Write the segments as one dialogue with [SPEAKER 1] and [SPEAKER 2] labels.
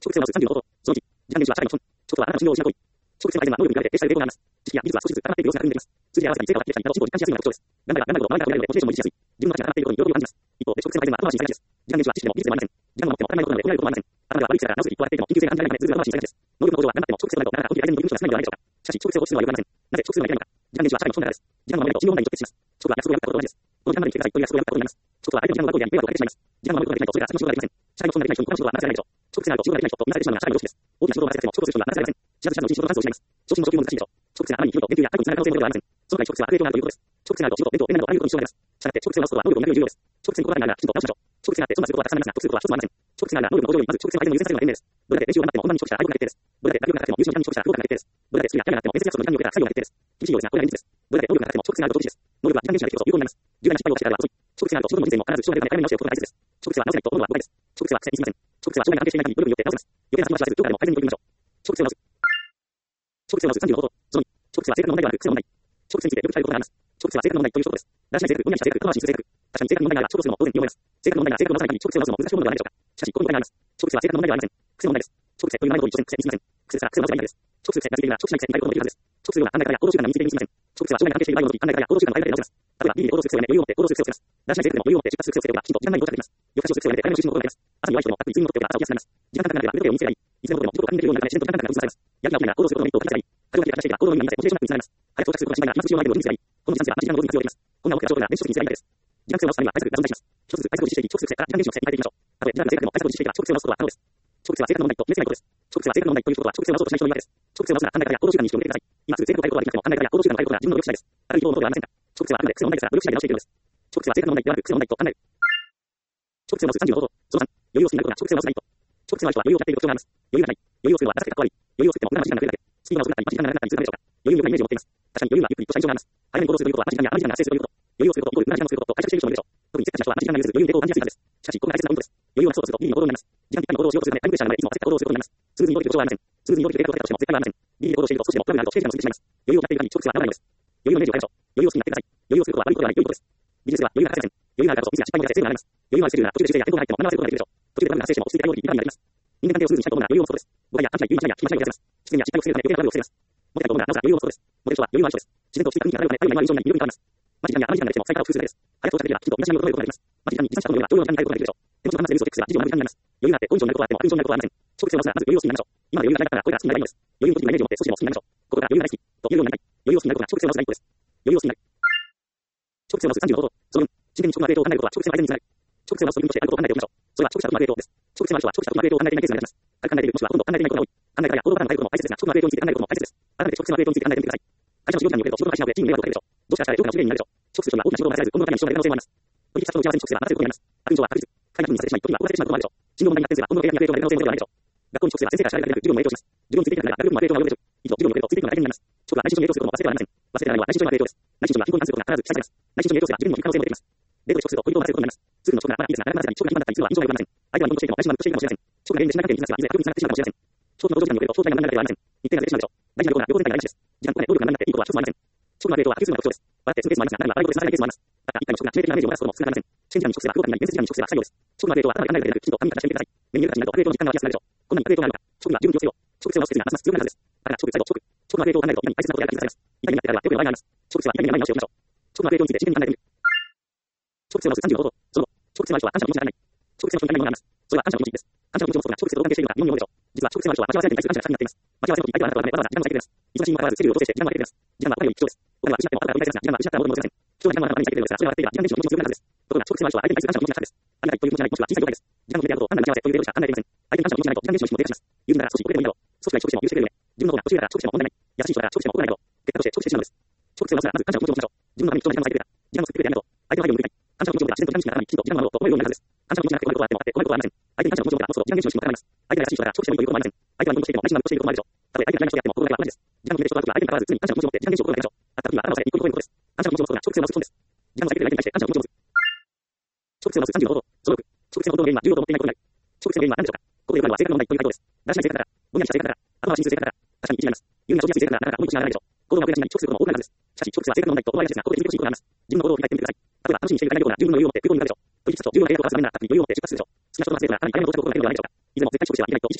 [SPEAKER 1] 直接は35度、その1、時間電子は社会の基本、直とはあなたの信用を失う行為。直接は相手の能力に比べて定した例となります。知識や技術は少しずつ絡まっている様子が含んでいます。数字や合わせたり成果を発揮したりなど進歩を実感しやすいのが特徴です。頑張れば頑張るほど周りから見られるモチベーションも維持しやすい。自分の価値が上がっていることに喜びを感じます。一方で直接の相手は後回しにされがちです。時間電子は知識でも技術でもありません。時間が持っても当たり前のことなので行えることもありません。頭では悪い癖から直すべきとは言っていても緊急性が感じられないためずるずる後回しにされがちです。能力の向上は頑張っても直接がないとなかなか本気で相手に向き無視が少ないのではないでしょうか。しかし直接を落ちるのはよくありません。なぜ直接がいけないのか。時間電子は社会の基本だからです。時間の守りと信用問題に直結します。直は約束を破ったことと同じです。この時間までに来てくださいという約束を破ったことになります。直は相手の時間の奪うことに迷惑をかけてしまいます。時間の守ることができないとそれが先の仕事ができません。社会の基本ができない人に他の仕事はなせられないでしょう。直接がないと仕事ができない人と見なされてしまうのが社会の常識です。大きな仕事を任せても直接する人にはなせられません。自社のうちに仕事を完走します。昇進も昇給も難しいでしょう。直接があまりに広く研究や解雇につながる可能性もではありません。その他に直接は悪影響があるということです。直接があると仕事、勉強、面などあらゆることに支障があります。したがって直接を直すことは能力を磨くという重要です。直接に心がないならきちんと直しましょう。直接があって損なすることはたくさんありますが、得することは一つもありません。直接がある能力の向上よりまず直接の相手の優先されるのが賢明です。どれだけ練習を頑張っても本番に遅刻したら愛国が決定です。どれだけ学力が高くても優秀な時間に遅刻した不合格が決定です。どれだけスキルやキャリアがあっても面接約束の時間に遅れた不採用が決定です。厳しいようですが、これが現実です。どれだけ能力が高くても直接があると不実です。能力は時間電子ができると有効になります。重大な失敗をしてからは遅い。直接があると仕事の人生にも必ず支障が出るため早めに直しておくことが大切です。直接は直せないと今度は誤解です。直接は癖に過ぎません。直接は障害が関係していない限り努力によって直せます。余計な先延ばしはせず、どこかでも改善に取り組みましょう。直接を直す。直接を直す35度。その2、直接は性格の問題ではなく癖の問題。直接についてよく伝えることがあります。直接は性格の問題ということです。だらしない性格、無理なしな性格、後回しにする性格。確かに性格の問題があれば直すのも当然に思います。性格の問題が性格を直さない限り直接を直すのも難しいものではないでしょうか。しかし、ここに問題があります。直接は性格の問題ではありません。癖の問題です。直接という名前の通り直接に過ぎません。癖ですから癖を直せばいいだけです。直接癖がついているなら直しない癖に変えることもできるはずです。直接は考え方や行動習慣が身についているに過ぎません。直接は障害が関係している場合の時、考え方や行動習慣の間で直せます。例えば、ビリで行動する癖をやめ、余裕を持って行動する癖をつけます。だらしない性格でも余裕を持って出発する癖をつけておけば、きちんと時間内に到達できます。夜更かしをする癖をやめて早めの就寝の心がけます。朝に弱い人でも、いつに戻っておけば朝起きやすくなります。時間感覚があれば腕時計を見つければいい。いつでもどこでも自己を確認できるようになるため、自然と時間感覚が分散されます。やる気が起きないなら行動することのメリットを感じればいい。過剰な気がしていれば行動の意味が見えてモチベーションがつながります。早く到達することが心配なら今すぐ必要なアイテムを準備すればいい。この時間数は時間の労働に活用できます。こんな大きな仕事なら電子書籍にすればいいだけです。時間数を直すためには対策が存在します。一つずつ対策を実施していき、直接癖から時間電子の癖に変えていきましょう。たとえ、時間が正確でも対策を実施していたら直接を直すことは可能です。直接は性格の問題と決めつけないことです。直接は性格の問題ということは直接を直そうとしない人の言い訳です。直接を直すなら考え方や行動習慣に意識を向けてください。今すぐ性格を変えることができなくても考え方や行動習慣を変えることが自分の努力次第です。ある一方のことではありませんが、直接はあくまで癖の問題ですが努力次第で直しているのです。直接は性格の問題ではなく癖の問題と考える。直接を直す35度。その3、余裕を好きになることが直接を直すないと。直接の人は余裕を持っている特徴があります。余裕がない。余裕を作るのは出させてかっこ悪い。余裕を作っても無駄な時間が増えるだけ。スピードが遅くなったり、待ち時間が長くなったりするためでしょうか。余裕によくないイメージを持っています。確かに余裕はゆっくりとした印象があります。早めに行動するということは待ち時間や余り時間が発生するということ。余裕を作ることイコール無駄な時間を作ることと解釈している人もいるでしょう。特にせっかちな人は待ち時間が許せず余裕に抵抗を感じやすいはずです。しかし、これが大切なポイントです。余裕をなくそうとすると日々の行動になります。時間ぴったりの行動をしようとするためタイムプレッシャーが生まれ、いつも焦った行動をすることになります。スムーズに動ける状況はありません。スムーズに動ける計画を立てたとしても絶対はありません。ビリで行動していると少しでもトラブルがあるとステージが過ぎてしまいます。余裕を持っている限り直接はならないのです。余裕のイメージを変えましょう。余裕を好きになってください。余裕をすることは悪いことではないということです。ビジネスでは余裕が欠かせません。余裕があるからこそミスや失敗によって成功があります。余裕があるスケジュールなら途中で修正や変更が入っても学ばせることができるでしょう。途中でトラブルが発生しても落ち着いて対応できるリカバリーになります。人間関係をスムーズにしたいと思うなら余裕を持つことです。誤解や勘違い、言い間違いや聞き間違いを減らせます。失念や失敗を防ぐため余計なトラブルを防げます。モテたいと思うならなおさら余裕を持つことです。モテる人は余裕がある人です。自然と落ち着いた雰囲気が漂うため、あるいは今の印象になり魅力に変わります。待ち時間や余り時間が出ても最下を工夫するだけです。早く到達できればきちんと身だしなみを整えることができます。待ち時間に持参したことのような同様の時間に変えることができるでしょう。手持ちの話すニュースをチェックすれば事情が無時間になります。余裕があって好印象になることはあっても悪印象になることはありません。直接を直すならまず余裕を好きになりましょう。今まで余裕がなかったらこれが好きになれないのです。余裕にポジティブなイメージを持って少しでも好きになりましょう。ここから余裕が大好きと言えるようになりたい。余裕を好きになることが直接を直す第一歩です。余裕を好きになる。直接を直す35度。その4、真剣に直接のアグレートを考えることは直接の相手につながる。直接を直すというとしてあることを考えておきましょう。それは直接のアグレートです。直接の人は直接のアグレートを考えていないケースがあります。軽く考えているもしくはほとんど考えていないことが多い。考え方や行動パターンが変えることも大切ですが、直接のアグレートについて考えることも大切です。改めて直接のアグレートについて考えてみてください。会社の仕事におけると仕事が失うでチームに迷惑をかけるでしょう。どうしたら評価が不利になるでしょう。直接の人が大きな仕事を任せられず、今後のために支障が出る可能性もあります。取引先との打ち合わせに直接は任せることになります。悪印象は確実。会議にさせてしまい、時には怒らせてしまうこともあるでしょう。信用の問題に発展すれば、今後の契約に悪影響が出る可能性もあるでしょう。学校に直接は先生から知られるだけで授業にも影響します。授業についていくなら学力も悪影響が及ぶでしょう。以上、授業におけるとついていくのが大変になります。直は内心に影響することも忘れてはなりません。忘れてはならないのは内心に影響です。内心には貧困に関することが必ず記載されます。内心に影響すれば自分にも可能性も出てきます。デートで直すとポイントを任せることになります。すぐの直ならまだいいですが、なかなかなぜかに直が一番だったり、すぐは印象が良くなりません。相手は日本としていても内心は無としているかもしれません。直が原因で信頼関係につながっていずれ悪につながってしまうかもしれません。長期の労働時間におけると長期が問題になるではありません。日程がずれてしまうでしょう。大事なことは両方展開が大事です。時間とお金、労力が何になっていいことは一つもありません。長期のアグレートは複数の特徴です。笑ってするケースもありますが、ならば笑い事でされないケースもあります。また、一回の直が致命的なダメージをもたすことも少なくありません。試験時間に直すは福岡にない、面接時間に直すは不採用です。長期のアグレートは頭で考えるだけでなく、きちんと紙に形してみてください。目に見える形になるとアグレートの実感が湧きやすくなるでしょう。こんなにアグレートがあるのか、長期は十分に気をつけよう。長期性を直す決意がますます強くなるはずです。だから、長期、最後、長期のアグレートを考えると、今に大切なことやが気づかれます。痛みになってからは手をの場合があります。長期は痛みにならない直しをしましょう。長期のアグレートについて真剣に考えてみる。長期性を直す35度。その後、長期性の人は感謝の気持ちが足りない。長期性の人に足りないものがあります。それは感謝の気持ちです。感謝の気持ちを持つことが長期性とどう関係しているのか疑問に思うでしょう。実は長期性の人は待ち合わせに対する感謝が先になっています。待ち合わせの時、相手はあなたのためわざわざ時間をかけています。忙しいにもかかわらず、スケジュールを調整して時間をかけています。時間はお金より貴重です。お金は失っても後から取り返せますが、時間は失ったものとも思いません。貴重な時間は頭にかけているのですが、それは割っていれば時間電子の気持ちも強くなるはずです。ところが長期性の人は相手に対する感謝の気持ちが高いです。ありがたいという気持ちじゃない、もしくは小さい了解です。時間の決めてやることを単なる待ち合わせというレベルしか考えていません。相手に感謝の気持ちがないと時間電子の気持ちも低下します。友人なら少し遅れてもいいだろう。少しくらい長期性も許してくれるね。自分の方が年上だから長期性も問題ない。優しい人だから長期性も怒らないだろう。結果として長期性してしまうのです。長期性を直すならまず感謝の気持ちを持ちましょう。自分のために貴重な時間を割いてくれた。時間を作ってくれてありがとう。相手の配慮を向いていない。感謝の気持ちを持ってあげるようになりたい。感謝の気持ちがなくて終わることはあってもあって、こういうことはあってもありません。相手に感謝の気持ちを持って持つと時間電子の気持ちも高まります。相手が優しい人だから長期性も良いこともありません。相手が日本としていても内心は無としていることもあるでしょう。たとえ相手が何をしてやっても心がけは同じです。時間の決めて人が相手に関わらず常に感謝の気持ちを持って時間電子を心がけましょう。あった時は頭を下げて一個一個言うことです。感謝の気持ちを持つことが長期性を直すことです。時間の先で相手に対して感謝の気持ちを持つ。長期性を直す35度。その6、長期性のことの原因は重要と思っていないことになる。長期性の原因は何でしょうか。ここでよくあるのは性格の問題という回答です。だらしない性格だから、ぼんやりした性格だから、後回しにする性格だから、確かに気になります。有利な長期性格ならなかなか思いとしながらないでしょう。行動が遅れがちになり直することも多くなるはずです。しかし、長期性は性格の問題と思われがちですが、ここで決めてほしいことがあります。自分の行動を振り返ってみてください。例えば、楽しみにしている大学なら十分の余裕を持って空港に向かうでしょう。取引先と重要な契約を交わすためになら、たっぷり余裕を持って出発するでしょう。好きな人の発生なら単に早めの到着を心がけるのではないでしょうか。いずれも絶対直してはいけないと意識するためです。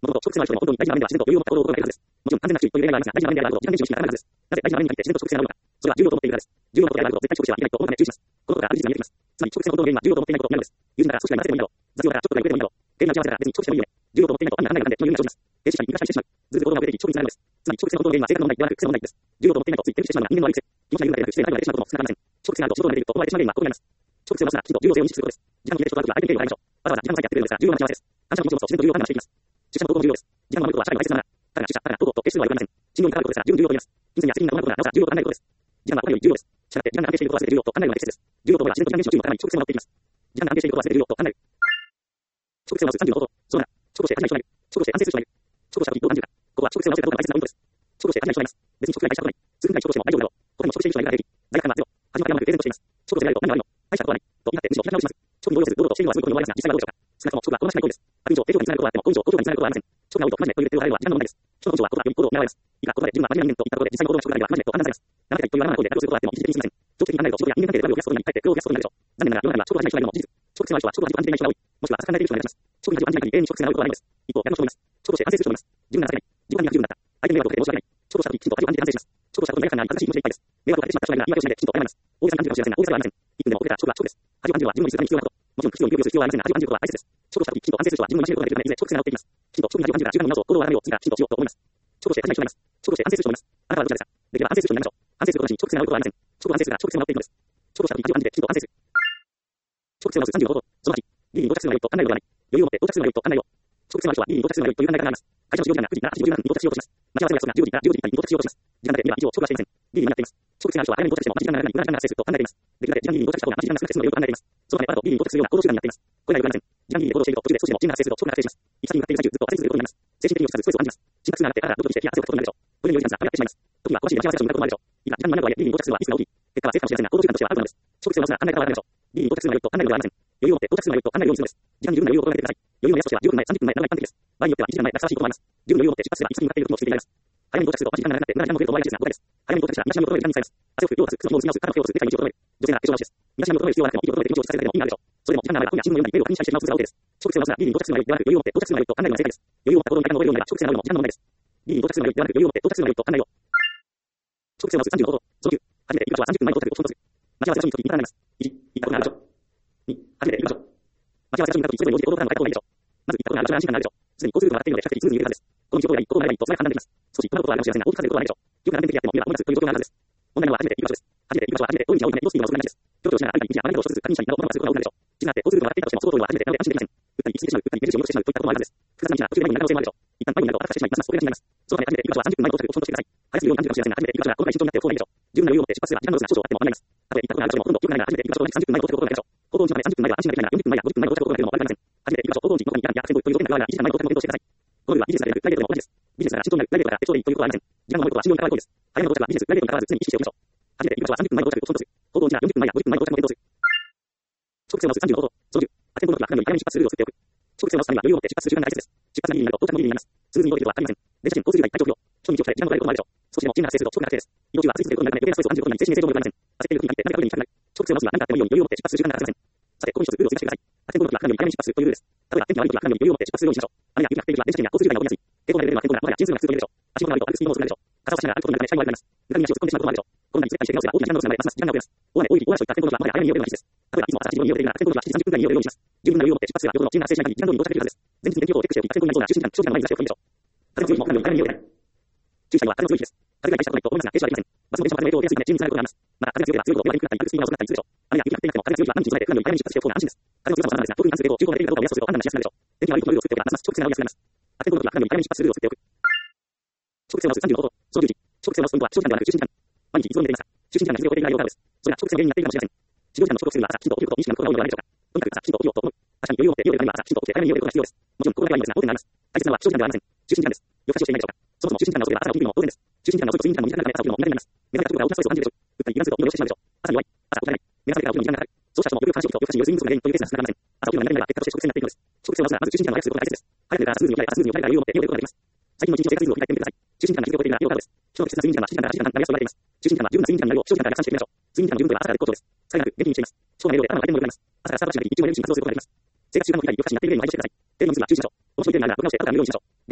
[SPEAKER 1] もともと、直接の人の本当に大事な場面では自然と有用な行動を心がけるはずです。もちろん、完全な注意という例外はありますが、大事な場面であることを一番厳守しながらなるはずです。なぜ大事な場面において自然と直接があるのか。それは重要と思っているからです。重要なことであることを絶対直視してはいけないと思うため注意します。このことがある事実が見えてきます。つまり、直接の行動の原因は重要と思っていないことになるのです。友人だから組織がなせてもいいだろう。雑用だからちょっとだけ触れてもいいだろう。原因が打ち合わせだから別に直視してもいいよね。重要と思っていないと意味がないので、という意味が生じます。停止したり、見返してしまう。ずっと行動が出てき、直につながるのです。つまり、直接の行動の原因は性格の問題ではなく、癖の問題です。重要と思っていないとつい手にしてしまうのは人間の悪い癖。気持ちが言うだけでなく、してないのでしまうことも少なくありません。直接があると仕事ができると思われてしまう原因はここにあります。直接を出すなら、きちんと重要性を認識することです。時間の入れる人と相手に敬意を払いましょう。わざわざ時間の割いてやってくれるのですが、重要な幸せです。感謝の気持ちを持つと自然と重要を判断していきます。出社の行動も重要です。時間を守ることは社会の大切ながら、彼が出社、彼が行動と決しては言われません。信用に関わることですが、十分重要と言います。金銭や責任が伴うことなら、なおさら重要と考えることです。時間はお金より重要です。したがって、時間が安定していることは全て重要と考えるのが適切です。重要と思えば自然と時間減少の注意も高まり、直接を守っていきます。時間が安定していることは全て重要と考える。直接を持つ30のこと。そうだな。直として恥じない人がいる。直として安定する人がいる。直とした時どう感じるか。ここは直接を持つかどうかが大切なポイントです。直として恥じない人がいます。別に直接が大事なことない。数分間直としても大丈夫だろう。他にも直としている人がいるから平気。罪悪感はゼロ。恥じまきはなく平然としています。直としてやると何が悪いの。大したことはない。と言い張ってむしろ開き直します。直に動揺せず堂々としているのはすごくことに思われますが、実際はどうでしょうか。少なくとも直が好ましくない行為です。ある以上、定常につながることはあっても、これ以上高評価につながることはありません。直が多いとマジでというレッテルを貼られるのは時間の問題です。人の根性は言葉より行動を狙われます。いいか、言葉で自分は真面目な人間と言ったところで、実際の行動が直だけではマジでと判断されます。生けたりというわがままな行為で妥協することはあっても、一時的にすみません。長期的に考えると、仕事や人間関係で悪を増やすことになり、かえって苦労を増やすことになるでしょう。残念ながら、世の中には直が恥じない人がいるのも事実。直性のある人は直が恥じ感じていない人が多い。もしくは浅く考えている人がいらっしゃいます。直に恥を感じない限り、永遠に直性があることはないのです。一方、逆の人もいます。直として安定する人もいます。自分が情けない。自己管理が不十分だった。相手に迷惑をかけて申し訳ない。直とした時、きちんと恥を感じて反省します。直としたことに罪悪感があり、正しい気持ちでいっぱいです。迷惑をかけてしまった人がいるなら、言い訳をしないできちんと謝ります。大げさに感じるかもしれませんが、大げさではありません。一分でも遅れたら直が直です。恥を感じるは自分の意思するために必要なこと。もちろん、口を指をする必要はありませんが、恥を感じることは大切です。直とした時、きちんと安定する人は自分の意思することができるため、いずれ直性が治っていきます。きちんと直に恥を感じるが、時間に直そう、行動を改めよう、次がきちんとしようと思います。直として恥じない人がいます。直として安定する人もいます。あなたはどちらですか。できれば安定する人になりましょう。安定することなしに直性が治ることはありません。直と安定するが直性が治っていくのです。直とした時、恥を感じてきちんと安定する。直性を治す35法。その8、リーに到着するのが良いと考えるのではない。余裕を持って到着するのが良いと考えよう。直性のある人はリーに到着するのが良いという考え方があります。会社の使用時間が9時から8時17分に到着しようとします。待ち合わせの約束が10時から10時1分に到着しようとします。時間だけ見れば以上直がしていません。リーになっています。直性のある人は早めに到着しても待ち時間が長くなり無駄な時間が発生すると考えています。できるだけ時間に到着した方が待ち時間が少なく済むのが良いと考えています。そのため、あなたとリーに到着するような行動習慣になっています。これが良くありません。時間に行動していると途中で少しでも時間が発生すると直が発生します。行き先に向かっている最中ずっと焦り続けることになります。精神的に落ちたストレスを感じます。心拍数が上がって体がドキドキして気圧をかくことになるでしょう。これにより時間がやってしまいます。時は小走り待ち合わせ場所に向かうこともあるでしょう。いいが、時間になるとはいえ、リーに到着するのはリスクが大きい。結果は成果もしれませんが、行動習慣としてはあることなのです。直接を直すが考え方はあるでしょう。リーに到着するのが良いと考えるのではありません。余裕を持って到着するのが良いと考えるようにするのです。時間に十分な余裕を心がけてください。余裕の目安としては10分前、30分前などが一般的です。場合によっては1時間前がふさわしいこともあります。十分の余裕を持って出発すれば行き先に向かっている時もついていられます。早めに到着すると待ち時間が長くなって無駄な時間も増えると思われがちですが、誤解です。早めに到着したら身だしなみを整える時間に使います。汗を拭く、用を足す、靴の紐を結び直す、肩の毛をする、ネクタイに一を整える。女性が化粧直しです。身だしなみを整える必要はなくても、息を整えて気持ちを落ちさせるだけでも意味があるでしょう。それでも時間があれば本や新聞のようにメールを確認したりしてしまう癖が多いです。直接を直すならリーに到着するのが良いではなく、余裕を持って到着するのが良いと考えるのが正解です。余裕を持った行動に時間が覚えるようになれば直接があるのも時間の問題です。リーに到着するのが良いではなく、余裕を持って到着するのが良いと考えよう。直接を直す30のこと。その9、初めて行く場所は30分前に到着とその1つ。待ち合わせ場所に行くときにまたなります。1、行ったことがある場所。2、初めて行く場所。待ち合わせ場所に行ったとき、それぞれに応じて行動からの変えた方がいいでしょう。まず行ったことがある場所は安心感があるでしょう。すでに交通ルートが上がっているので、比較的スムーズに言えるはずです。この道を通りがいい、行動がいいとそれが判断できます。少し行うことはあるかもしれませんが、大きく数えることはないでしょう。よく何点的であっても、今は思い出すという状況があるはずです。問題なのは初めて行く場所です。初めて行く場所は初めて、どういう道が多いので、移動スピードが遅くなります。距離をしながら歩いたり、道やマネージャーを一つずつ確認したりなど、物がすることが多くなるでしょう。地があって、交通ルートが上がっていたとしても、その通りは初めてなので安心できません。打ったり、行き過ぎてしまう、打ったり、目印を戻してしまうといったこともあるはずです。複雑な道が途中で迷子になる可能性もあるでしょう。一旦迷子になると赤化してしまい、ますます遅れがちになります。そのため、初めて行く場所は30分前に到着を保証してください。早すぎるように感じるかもしれませんが、初めて行く場所がこのぐらい慎重になっておく方がいいでしょう。十分な余裕を持って出発すれば、時間のロスが少々あっても問題ないです。たとえ行ったことがある場所でも、ほとんど記憶がないなら、初めて行く場所を30分前に到着を心がけるでしょう。行動時間まで30分前は安心ができないなら、40分前や50分前に到着を心がけるのも悪くありません。初めて行く場所、行動時、どこにいたらや先導という条件が合わない1時間前に到着を検討してください。このルールはビジネスだけでなく、プライベートでも同じです。ビジネスなら慎重になる、プライベートなら適当でいいということはありません。時間の重いことは信用に関わることです。早めの到着はビジネス、プライベートに関わらず常に意識しておきましょう。初めて行く場所は30分前に到着とその1つ。行動時は40分前や50分前に到着も検討する。直接を直す30のこと。その10、アテンドの時はかなり早めに出発するルールを作っておく。直接を直すためには余裕を持って出発する時間が大切です。出発がギリになると到着もギリになります。スムーズに移動できるとは限りません。電車賃、交通費が一体長距離を。長に道をしたり、時間のかかることもあるでしょう。少しでも遅延が発生すると遅刻が発生です。移動中は焦り続けることになるため、余計なストレスを感じることになり、精神衛生上も良くありません。焦っている時になって何か取りに行きたくなる。直接を直すには何かあってもいいように余裕を持って出発する時間がかかりません。さて、ここに一つルールを追加してください。アテンドの時はかなり早めに出発するというルールです。例えば、天気が悪い時はかなり余裕を持って出発するようにしましょう。雨や雪が降っている時は電車賃や交通費が起こりやすい。抵抗が出れば天候がもはや鎮痛が普通と言えるでしょう。足元が悪いと歩くスピードも遅くなるでしょう。傘を差しながら歩くことになるため視界も悪くなります。ぬかに足を突っ込んでしまうこともあるでしょう。このように絶対して直せば大きな時間のロスが生まれ、ますます時間が遅れます。大雨、大雪、大嵐といった天候の時はもはや早めに家を出るのが必須です。例えば、いつも朝8時に家を出ているなら、天候の時は7時30分ぐらいに家を出るようにします。十分な余裕を持って出発すれば、夜の地震が発生しない限り時間通りに到着できるはずです。前日に天気予報をチェックしておき、天候になりそうな中心時間、長時間の前に出しておくといいでしょう。風が強い日もかなり早めに家を出ない。注意したいのは風の強い日です。風が大したことないと思いますが、停止はできません。バスの電車も風の影響を受けやすいため、チームにつながることがあります。また、風が強ければ強いほど弱くなったり、歩くスピードが遅くなったりするでしょう。雨や雪が降っていなくても、風が強い日は何日に備えて、かなり早めに出発しておく方が安心です。風の強さも様々ですが、特に関すると、中高が出ているかどうかを目安とすると判断がしやすくなるでしょう。天気が悪いとルールを作っておけば、ますます直接が合いやすくなります。アテンドの時はかなり早めに出発するルールを作っておく。直接を直す30のこと。その11、直接を直すポイントは長時間ではなく中心時間。毎日いつも寝ていますか。中心時間が日々を超えていないようからです。それが直接の原因になっているかもしれません。仕事時間の遅刻するには朝きちんと起きることを意識が向く方が多いのではないでしょうか。とにかく朝きちんと起きようと思う。確かに余裕を持って家を出るためには朝きちんと起きて早めに家を出ることが必要です。もちろん心がけはいいのですが、大手になります。大切なのは起床時間ではありません。中心時間です。夜更かしをしていないでしょうか。そもそも中心時間が遅れば朝が起きるのも当然です。中心時間が遅いと睡眠時間の短くなるため朝起きるのも苦手になります。目覚めがかかることが大きなストレスを感じるでしょう。打ったり油断すると目をしてしまうでしょう。朝に弱い。朝が起きない。目覚めがかかることに時間がかかる。そうした人も夜更かしを起きと夜更かしによる睡眠不足が原因というケースが少なくありません。朝起きるのが苦手になれば結果として直線になっていくのです。直線を直すならまず中心時間を早くすることが大切です。早く寝たらスムーズに起きられ、朝スムーズに起きられたら余裕を持って家を出ることができます。最近の一日の生活リズムを振り返ってみてください。中心時間が日々を超えているなら要過労です。人の適切な睡眠時間は7時間から8時間なりやすと言われています。中心時間は十分な睡眠時間になるよう、長時間から逆算していきましょう。睡眠時間の十分といえば朝から絶好調です。疲れなく元気にしています。超な量で頭が回転も良くなります。朝からスタートしなくて日中もエネルギーに活動することができます。生活習慣の振り返り、夜更かしになっているように毎日してください。テレビのニュースは中止にしましょう。面白いテレビなら録画をして後から見るようにしましょう。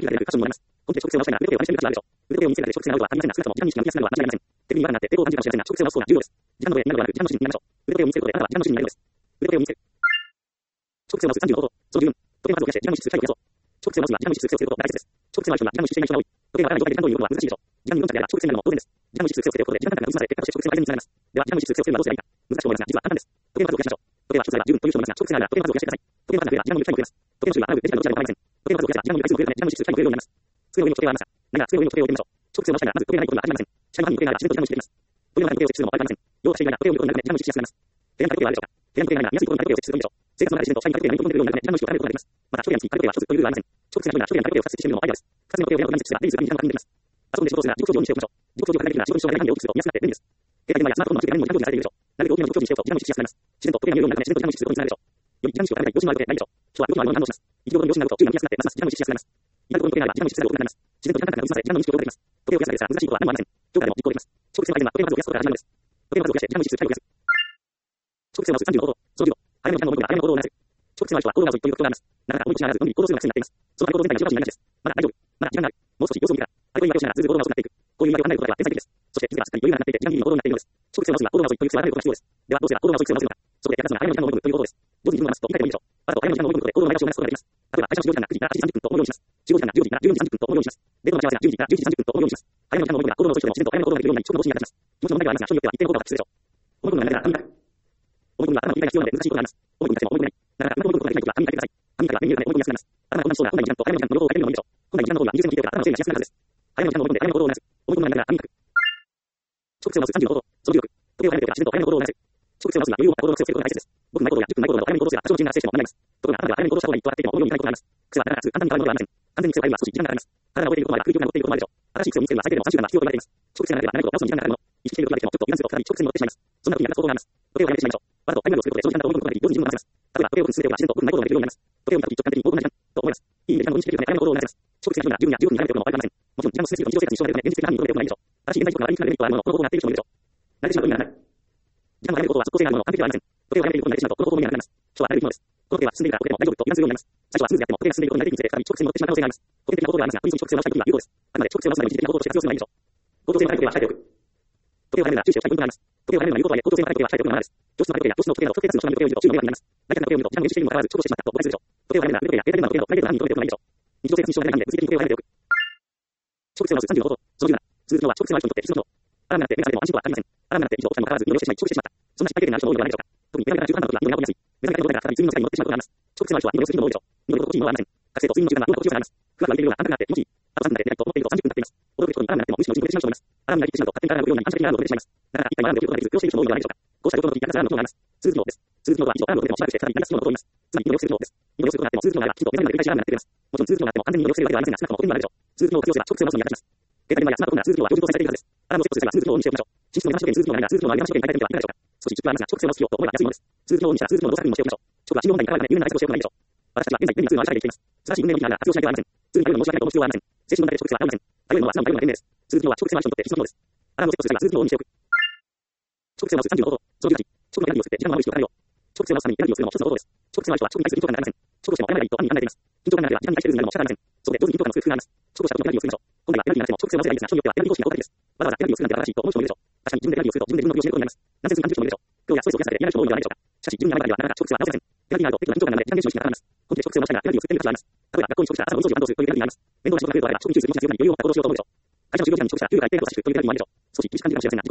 [SPEAKER 1] できる箇所にもあります。根底直線を直したいが、腕時計を話している箇所あるでしょう。腕時計を見つけられ直線が合うとは限りませんが、少なくとも時間の軸に気がつくのは間違いありません。手にはなって抵抗を感じるかもしれませんが、直線を直す方が重要です。時間の上になるのではなく、時間の軸になりましょう。腕時計を見つけることで、あなたは時間の軸になるのです。腕時計を見つける。直線を直す35方法。その10分。時計の数を増やして時間の軸数回を増やそう。直線を直すには時間の軸数を増やすことが大切です。直線は人が時間の軸数していない人が多い。時計がわからない状態で時間通りに動くのは難しいでしょう。時間に4着であれば直線になるのも当然です。時間の軸数を増やすことで時間感覚が薄まされ、結果として直線は改善につながります。では、時間の軸数を増やすにはどうすればいいか。難しいと思いますが、実は簡単です。時計の数を増やしましょう。時計は一つあれば十分という人もいますが、直線あれば時計の数を増やしてください。時計の数が増えれば時間の軸回も増えます。時計の種類はアナログ、デジタルどちらでも構いません。時計の数を増やせば時間の軸回数も増えるため、時間の軸数回も増えるようになります。机の上に時計はありますが、何が机の上に時計を置いてみましょう。直線を直したらまず時計がないことが当たりません。下に時計があれば自然と時間の軸できます。時計の中に時計を設置するのも悪くありません。用途していないが時計を見ることになるため時間の軸しやすくなります。部屋に時計があるでしょうか。部屋に時計がないが見やすいことになる時計を設置するべきでしょう。生活の中で自然と社員が時計がないことになるようになるため時間の軸を変えることができます。また、一人につき時計は一つというルールはありません。直線が広いなら一人に時計を2つ設置してみるのもアイデアです。2つの時計を部屋の時間に設置すればデイズが短く感じます。パソコンで仕事をするなら時刻表示をしておきましょう。時刻表示を変えるなら仕事に将来何を大きくすると見やすくなって便利です。携帯電話やスマートフォンの時計が何も時間表示されているでしょう。なるべく大きな時刻表示にしておくと時間の軸しやすくなります。自然と時計が見えるようになるため自然と時間の軸することにつながるでしょう。より時間軸を変えたい、良心のある時計ないでしょう。人は良心のあるものに反応します。一度ごとに良心があると注意が見やすくなってますます時間の軸しやすくなります。意外とこの時計があれば時間の軸することになります。自然と時間感覚が薄まされ、時間の軸を動かできます。時計を増やすだけですが難しいことは何もありません。今日からでも実行できます。直線を変えるなら時計の数を増やすことから始まるのです。時計の数を増やして時間の軸する回を増やす。直線を直す35方法。その15。早めの時間の動きが早めの行動を促す。直線は人は行動が遅いという特徴があります。なかなか思い口があらず、のみ行動するのが苦痛になっています。その行動全体が18になるです。まだ大丈夫。まだ時間がある。もう少し様子を見てから。あれと言い訳をしながらずっと行動が遅くなっていく。こういう言い訳を考えることが天才的です。そして、自らしっかり余裕がなくなっていて、時間切りの行動になっているのです。直線を直すには行動が遅いという癖を離れることが必要です。では、どうすれば行動が遅い癖を直せるのか。そこで役立つのが早めの時間の動くということです。上手に自分が話すと理解できるでしょう。あと、早めの時間の動くことで行動の前倒しを促すことができます。例えば、会社の始業時間が9時から8時30分と思うようにします。集合時間が10時から12時30分と思うようにします。デートの待ち合わせが10時から11時30分と思うようにします。早めの時間の動きが行動の遅い人でも自然と早めの行動ができるようになり、遅刻の防止に役立ちます。もちろん問題がありますが、人によっては一定の効果が必要でしょう。思い込みがないなら紙に書く。思い込みは頭の理解が必要なので難しいことがあります。思い込みがしても思い込みない。なかなかうまく思い込むことができないときは紙に書いてください。紙に書けば目に見えるため思い込みやすくなります。頭が混乱しそうな本来の時間と早めの時間の両方を書いてみるのもいいでしょう。本来の時間の動きが早めの時間の両方を書いてみるのもいいでしょう。早めの時間の動きで早めの行動を促す。思い込みがないなら紙に書く。直線を直す35方法。その16。時計を早めるときは自然と早めの行動を促す。直線を直すには余裕を持った行動の癖をつけることが大切です。僕のない行動や10分ない行動など早めに行動すれば多少の時間が発生しても問題ないです。ところが頭では早めに行動した方がいいと分かっていても思うようにいかないことがあります。癖はなかなか簡単に変わるものではありません。完全に癖を変えるには少し時間がかかります。体が動いていることもあれば空気が残っていることもあるでしょう。新しい癖を見つけるには最低でも30分が必要と言われています。直線がなければ長いこと直すのに時間がかかるもの。意識している時ができてもちょっと油断すると再び直線に戻ってしまいます。そんな時に役立つ方法があります。時計をやめてしまいましょう。わざとタイムラグを作ることで長時間と思い込むことができ、同時に自分を任せます。例えば時計を分数では自然と僕のないことができるようになります。時計を見た時直感的に僕の時間と思います。いい意味で時間を認識できるため早めの行動を促せます。直線が10分や15分に早めておくのも悪くありません。もちろん時間の進めすぎると日常生活に支障が出るため現実的な範囲にとどめておくのがいいでしょう。新しい現在時刻が割り切られる人はあるものの、この方法をやっている人もいるでしょう。慣れてしまうと意味がない。時間を早めることは即効性があるもの、完璧ではありません。時計を早めていることに慣れてしまうと、この方法の意味がなくなります。人は慣れる生き物です。この時計は進んでいるから時計も大丈夫と油断するようになります。最初はスムーズであっても時計が進んでいることに慣れていくにつれて再び直線に戻ってしまう可能性があります。個人的なことではありますが、無理に直線を直したい時は有効です。あくまで直線を直すのに一時的な行動として活用するのがいいでしょう。行動性の高い時計は控えておく。時計を早めるなら注意しておきたいポイントがあります。時計を早めるのに有効とはいえ、行動性の高い時計は控えておくのがです。上質の高い時計や上質の時計など不適切な人の時計を見ると注意の迷惑になります。大体の時計を見ると時間を無視しているにもかかわらず、ちょっとしてしまったと誤解するでしょう。時計を早めるなら腕時計や携帯電話の時計などプライベートな範囲にとどめておくのがいいでしょう。日常生活に支障がない範囲で物理的に時計を早めておく。直線を直す35方法。その17。通常は直線は人にとって必要なこと。アラームが鳴って目が覚めても安心とは限りません。アラームが鳴って以上起きたにもかかわらず、見落としてしまい、遅刻してしまった。そんな失敗経験がある人も多いのではないでしょうか。特に手紙から中途半端な時は人が起きやすい。目覚めた状態が再び睡眠の世界に乗ってしまうことがあります。直線は人は見落とす人も多いでしょう。見落とす人もありません。覚醒と睡眠の時間がどんどん心地よくなります。ふわふわ浮いているような感覚があって気持ちいい。あと3分で寝たいと思っていると30分経っています。驚くことにアラームが鳴っても無視のうちに寝てしまう人もいます。アラームが鳴ってしまうと勝手に体が動くように反射的にアラームを止めてしまいます。なかなか一体アラームを起きることができず、苦労している人も多いのではないでしょうか。こうした状況の時、役立つアラームの機能があります。続きのです。続きのは以上アラームを止めてもしばらくして再び鳴らす機能のことを言います。つまり、今よくする機能です。今よくすることがあっても、続きのがあればきちんと目覚める繰り返しアラームが鳴ってくれます。もちろん続きのがあっても完全に今よくするわけではありませんが、少なくとも音にはなるでしょう。 数機能を活用すれば直接マウスに役立ちます。携帯電話やスマートフォンなら数機能は表示搭載されているはずです。あなたのスペックとすれば数機能をオンにしておきましょう。システムが話し点数機能なら数機能のありがち点変えてみてはいかがでしょうか。少し熟知はありますが、直接マウス起用と思えばやりやすいものです。数機能をオンにしたら数機能の動作確認もしておきましょう。直は使用問題に関わるため有名な対策をしておくのがいいでしょう。私たちは現在便利なツールを愛されています。素晴らしい運営の機能が活用しないといけません。ツールに頼るの申し訳ないと思う必要はありません。精神問題で直接は頼りません。頼るのは素直に頼るのが賢明です。数機能は直接マウスにとって必須のものです。アラームをセットすれば数機能をオンにしておく。直接マウス30の方法。その18、直のエナジーを作って時間の守りを変えよう。直接マウスにエナジーをするのも一つの方法です。直接マウスは直に対する緊張感がありません。直としても謝れないと暗に考えています。緊張感があれば時間に対してルーズになるのも仕方ありません。そこで同時に緊張感の空腹があります。直としたことにエナジーをするの。今度はエナジーがなくても直接マウスでやりますが、人によってはエナジー投資が効果的です。わざわざエナジーをするなんて新しいと思う人もいるでしょう。確かに自分でエナジーをすると自分で自分の首を絞めることになります。何千数何十人もいるでしょう。今日やストレスを増やされて嫌な人も多いのではないでしょうか。しかし自分に甘えばではなかなか直接は直せません。エナジーがあると適度な緊張感が生まれ、時間減少しながらます。本気で直接を回したらエナジーを吸ってみる価値があります。例えば学校に遅刻したら朝の遅時を安藤するというエナジーがあります。面倒な仕事が増えるとあれば直に注意する技術が必要に余裕を持った行動をしようと思うでしょう。会社の授業時間に遅刻したら給料が一定程度差し引くというエナジーもあるでしょう。少し厳しく感じるかもしれませんが、自己管理能力を高めるなら一定の効果があるでしょう。デートに遅刻したら空港の食事というエナジーがデートをいかにするエナジーもあるでしょう。友人との待ち合わせやに遅刻するエナジーもあるでしょう。友人との待ち合わせに遅刻するエナジーもあるでしょう。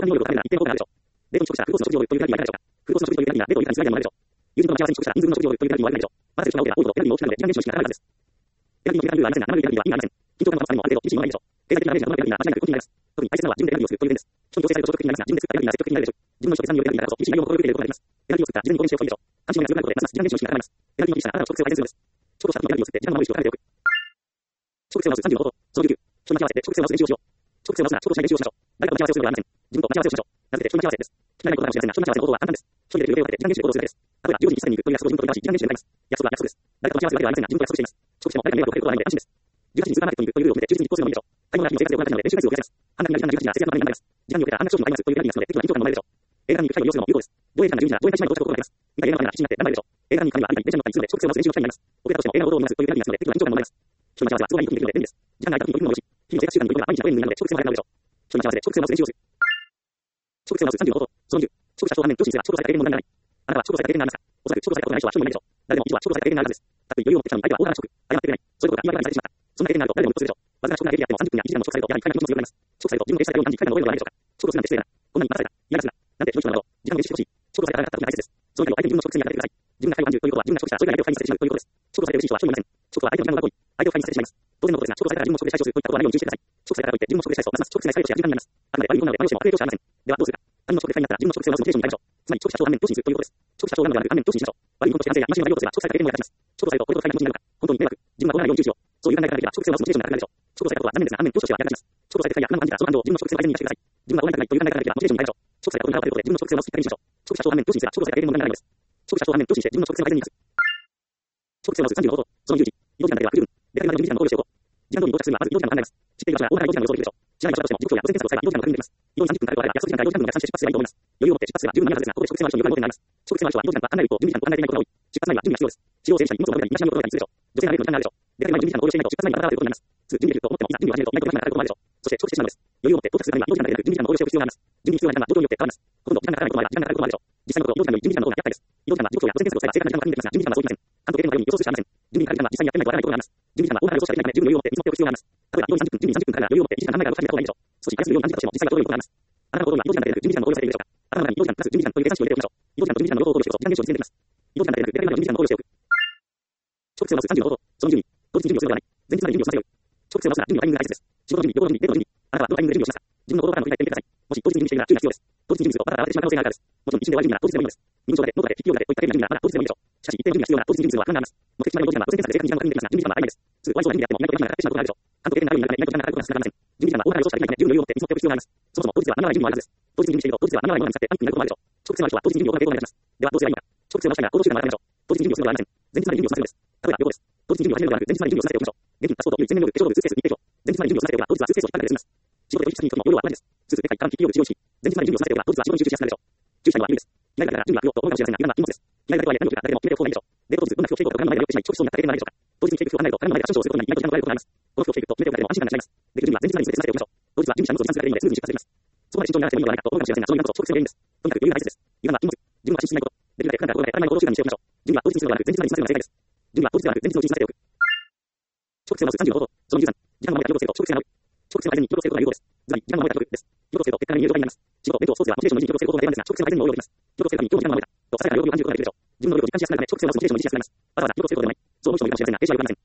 [SPEAKER 1] まず人が多ければ多いほどエナジーも大きくなるので時間減少しながらあるはずです。エナジーの計算ルールはありませんが、7割エナジーは意味がありません。緊張感の他にもある程度厳しいものがいいでしょう。経済的なダメージがどのエナジーが間違いなく大きくなります。特に大切なのは自分でエナジーをするという点です。人に強制されると消極的になりますが、自分で作ったエナジーが積極的になるでしょう。自分の意思決断によるエナジーだからこそ厳しい内容も心がけることができます。エナジーを作った自分に応援しておくといいでしょう。関心が強くなることでますます時間減少しながらます。エナジーの厳しさなあなたの直接を改善するのです。ちょっとした後のエナジーを吸って時間の守りを高めておく。直接マウス30の方法。その19、人に待ち合わせて直接マウス練習をしよう。直接マウスならちょっとした練習をしましょう。誰かと待ち合わせをするのではありません。自分と待ち合わせをしましょう。名付けて人に待ち合わせです。聞き慣れないことかもしれませんが、人に待ち合わせの方法は簡単です。人に入れる予定を立てて時間減少で行動するだけです。例えば10時に喫茶店に行くという約束を自分と見直し、時間減少でなります。約束は約束です。誰かと待ち合わせるわけではありませんが、自分と約束しています。少しでも誰かに迷惑をかけることがないので安心です。18時にスーパーマーケットに行くというルールを決めて忠実に実行するのもいいでしょう。買い物や日々の生活で行うためなので練習回数を増やします。判断が時間が時間が節約のためになります。時間によって半額商品もありますというエナジーが必要なので適度な緊張感も生まれるでしょう。映画に行く際を利用するのも有効です。同映時間が12時なら同映開始前に到着心があります。見た映画のためなら7時になって頑張るでしょう。映画に行くためにはレジャーの他にするので直接マウス練習をしたいになります。オペラとしても映画のことを見ますというエナジーが必要で適度な緊張感も生まれます。人の待ち合わせは都合がいい時にできるので便利です。時間が空いた時に取り組むのもよし、日々の生活習慣に取り組むのが毎日のトレーニングになるので直接マウスで直るでしょう。人の待ち合わせで直接マウス練習をする。直接マウス30の方法。その10、直した人は反面、上司にすれば直された経験も問題がない。あなたは直された経験がありますか？おそらく直されたことがない人は興味ないでしょう。誰でも一度は直された経験があるはずです。たとえ余裕を持ってきたのに相手はオーダーが直、謝ってくれない。そういうことが言い訳にされてしまった。そんな経験があると誰でも鬱するでしょう。わずかな直な経験であっても30分や1時間も直されるとやはり快な気持ちも強まります。直されると自分のペースだけを何時間かの覚えるのではないでしょうか。直すなんて失礼だ。こんなに待たされた。嫌がすな。なんて正直なこと。時間を許してほしい。直された方が大切です。その際を相手に自分の直線に当ててください。自分が会話30ということは自分が直したそれが相手を介にされてしまうということです。直されている人は興味ありません。直は相手の時間の多い。相手を介にされてしまいます。当然のことですが、直されたら自分の直で対処するといったことはないように注意してください。直されたからといって自分の直で対処ますます直で対処や時間になります。あくまで悪いものなので悪いしても悪い上司はありません。ではどうするか。他人の直で会になったら自分の直でをマウスの定常に変えましょう。つまり直した人を反面どうしにするということです。直した人をなのではなく反面どうしにしましょう。悪いことして反省や戒めがないようとすれば直された経験も役立ちます。直されるとこれと快な気持ちになるか。本当に迷惑。自分はどうなるように注意しよう。そういう考え方ができれば直接マウスの定常になるでしょう。直されたことは残念ですが反面どうしては役立ちます。直された際や不満を感じたらその反動を自分の直接を相手に言い出してください。自分はどうなりたくないという考え方ができればモチベーションに変えましょう。直されたことに変わることで自分の直接をマウスに仮にしましょう。直した人を反面どうしにすれば直された経験も問題がないのです。直した人を反面どうしにして自分の直接を相手に生かす。直接マウス30の方法。その10時、移動時間だけは不十分。出かけまでの準備時間の考慮をしておこう。時間通りに到着するにはまず移動時間を考えます。知っている場所が大幅な移動時間の予想できるでしょう。知らない場所だとしても時刻や路線検索をすれば移動時間の確認できます。移動に30分かかるとあれば約束時間から移動時間分があれば約束時間から移動時間分が算出して出発すればいいと思います。余裕を持って出発すれば十分なはずですが、ここで直接マウスの余裕が持てないので、直接マウスは移動時間と案内ルートを準備時間と考えていないことが多い。出発前には準備が必要です。使用前には準備が必要です。使用選手に荷物を持てない身だしなみのことが必要でしょう。女性が歩く時間があるでしょう。出かけ前に準備時間の考慮していないと出発前にバタバタということになります。準備できると思ってもいざ準備を始めると何かが始まることもあるでしょう。そして長期的なのです。余裕を持って到着するためには移動時間だけでなく準備時間の考慮しておく必要があります。準備に必要な時間は状況によって変わります。ほとんど時間がかからないこともあれば時間がかかることもあるでしょう。実際のところ移動時間より準備時間の方が厄介です。移動時間は時刻や路線検索をすれば正確な時間の確認できますが、準備時間はそういきません。関東経験のように予想するしかありません。準備にかかる時間は実際にやってみないとわからないことがあります。準備時間は大幅な予想しかできないため、十分余裕を持って見積もっておく必要があります。例えば移動30分、準備30分から余裕を持って1時間何枚か動かしてみた方がいいでしょう。少し安いように感じたとしても実際は届くことがあります。あなたの行動には移動時間だけでなく準備時間の考慮されているでしょうか。あなたの移動時間プラス準備時間という計算式を入れておきましょう。移動時間と準備時間の両方を考慮しておくと時間減少に実現できます。移動時間だけでなく出かけ前の準備時間も考慮しておく。直接マウス30の方法。その準備。当日準備をするのではない。前日まで準備を済ませよう。直接マウスな準備はタイミングが大切です。仕事の準備、旅行の準備、デートの準備。あなたはどのタイミングで準備をしますか。自分の行動からの振り返ってみてください。もし当日に準備しているなら注意が必要です。当日に準備するとバタバタ慌ててしまう可能性があるからです。もちろん一瞬で終わる準備なら当日でもいいのです。身分証だけ、ノートだけ、筆記用だけといった経緯な準備ならまだ当日でもいいでしょう。しかし一定の準備が必要なら当日に準備するのは不安があります。目的地までの移動時間は路線検索で正確に時間の確認できますが、準備時間はありないです。すぐ終わりそうな準備であっても意外と時間がかかってしまうことがあるでしょう。関東経験のようになるようになると意外と時間がかかることが少なくなりません。準備時間は大幅な移動時間で意外と時間がかかることが少なくなりません。そもそも当日は7割準備を済ませておく必要があります。当日に準備していると当日は7割のようになって短期になることもあるでしょう。当日に準備していると当日は7割のようになって短期になることもあるでしょう。直接マウスは当日に準備を行うことができるのでありません。ではどうすればいいのか。直接マウスなら準備ができるので当日に準備を済ませておく必要があります。当日に準備していると当日は7割のようになって短期になることもあるでしょう。前日まで準備を済ませるです。例えば旅行です。当日に準備を始めるのではなく前日まで準備を済ませておきましょう。現金パスポート、唯一年能力、手帳道具、スーツケース、日程表。前日まで準備を済ませておけば当日はスーツケースを引っ張られて済みます。仕事で取引先にとっても容量は同じです。スーツ、ネクタイ、缶、筆記用具、治療費。前日まで準備を済ませておけば当日は仕事に集中しやすくなるでしょう。注意したいのは理由です。嫌いだから準備は不要と思うかもしれませんが、油断は禁物です。嫌いだけは何を決めて誰でも決めておく方がいいでしょう。デート当日、どんな服を着ていこうとか、何をしてしまい、長期そうになった経験がないでしょうか。当日に着ていく服を考えると、何までが少々することに意外と時間がかかることがあります。この服を着ていくと決めておくだけでも安心感が違います。できる準備は前日までに全て済ませておきましょう。当日は準備した荷物を持参するだけでいいので、スムーズに出発できます。そこまで慎重にならなくてもいいのではないかと思うかもしれませんが、その油断こそ長期戦の原因です。とにかく余裕が大切です。油断は禁物。自分は慎重にしないこと。できるだけ普段から心がけ、当たり前の行動習慣にしておきましょう。準備は当日にするのではなく前日までに済ませるのが正解です。準備は当日ではなく前日のうちに済ませておく。直接マウス30の方法。その13、時間が守れた記録をつけると直接が直接の相手に記録をつけることが有効です。つまり、時間が守れた記録です。記録をつけると結果が見える状態になります。仕事、弁当、スポーツやモチベーションの維持に記録をつけることが大事なんですが、直接の相手にも応用できます。記録をつけるために今日時間が守れたとささやかな喜びを感じることができるでしょう。自分の能力を実感しやすくなるため直接マウスのモチベーションを維持しやすくなります。わざわざ記録をつけることでもない。そう思う人もいるかもしれませんが、そう思う人もいるかもしれませんが、デジタルの場合は当たり前とはいえ直接マウスにとっては時間が守ることも一つの結果です。大げさに言うと時間が守ることは努力の結果と認識してください。